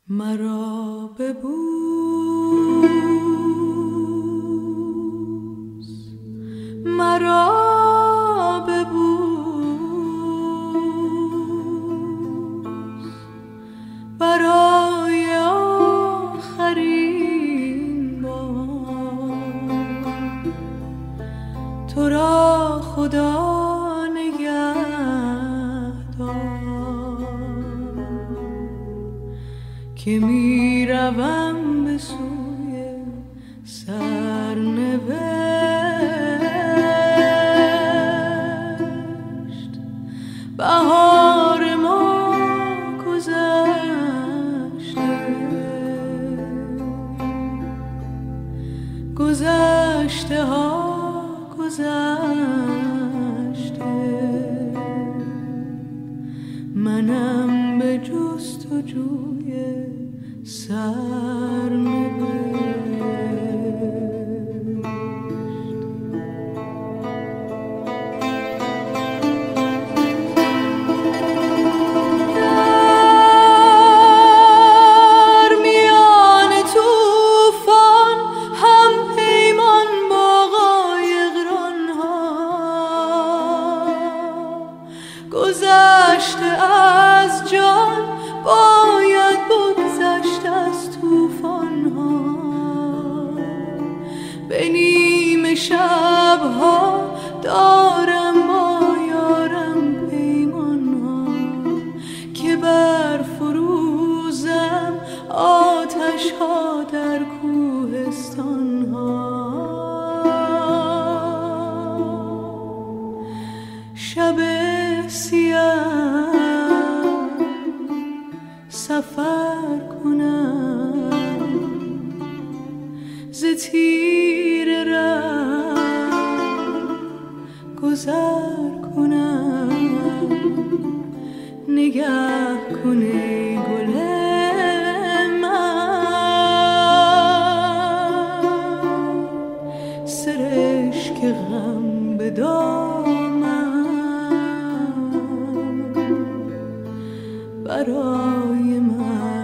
مرا ببوس، مرا ببوس، برای آخرین بار. تو را خدا نگهدار که می روم به سوی سرنوشت. بهار ما گذشته، گذشته ها گذشته، منم به جستجوی سرنوشت. در میان طوفان هم پیمان با قایقران‌ها، گذشته از جان باید بگذشت از طوفان‌ها. به نیمه شب‌ها دارم با یارم پیمان‌ها که برفروزم آتش‌ها در کوهستان‌ها. شب سیاه سفر کنم، ز تیر ره گذر کنم. نگه کن ای گل من، سرشک غم به دامن برای من.